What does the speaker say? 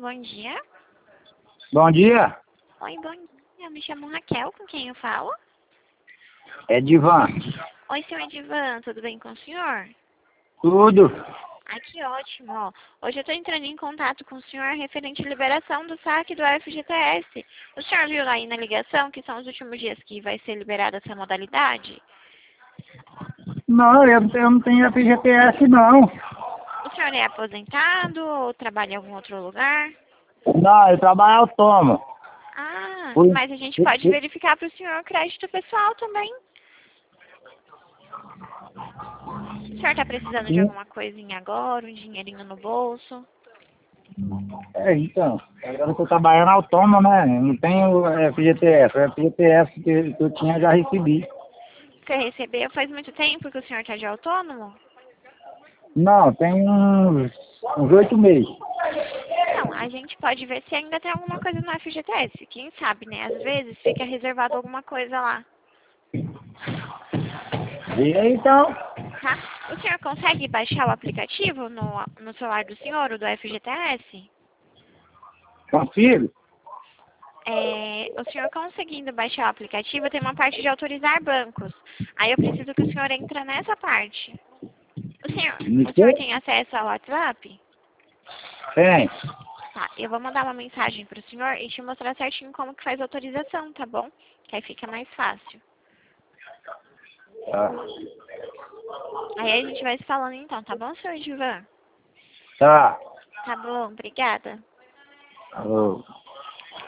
bom dia. Bom dia, Oi, bom dia. Eu me chamo Raquel, com quem eu falo? é Divan. Oi, senhor Edivan, tudo bem com o senhor? Tudo? Ah, que ótimo. Ó, hoje eu estou entrando em contato com o senhor referente à liberação do saque do FGTS. O senhor viu lá aí na ligação que são os últimos dias que vai ser liberada essa modalidade? Não, eu não tenho FGTS não. O senhor é aposentado ou trabalha em algum outro lugar? Não, eu trabalho autônomo. Ah, Por- mas a gente pode verificar para o senhor o crédito pessoal também. O senhor está precisando de alguma coisinha agora, um dinheirinho no bolso? Então, agora eu tô trabalhando autônomo, né? Eu não tenho FGTS. O FGTS que eu tinha, eu já recebi. Você recebeu faz muito tempo que o senhor está de autônomo? Não, tem uns 8 meses. Então, a gente pode ver se ainda tem alguma coisa no FGTS. Quem sabe, né? Às vezes fica reservado alguma coisa lá, E aí, então, tá? O senhor consegue baixar o aplicativo no celular do senhor, o do FGTS? consigo? O senhor conseguindo baixar o aplicativo, tem uma parte de autorizar bancos. Aí eu preciso que o senhor entre nessa parte. O senhor tem acesso ao WhatsApp? Tem. Tá, eu vou mandar uma mensagem pro senhor e te mostrar certinho como que faz a autorização, tá bom? Que aí fica mais fácil. Tá. Aí a gente vai se falando então, tá bom, senhor Edivan? Tá. Tá bom, obrigada. Alô.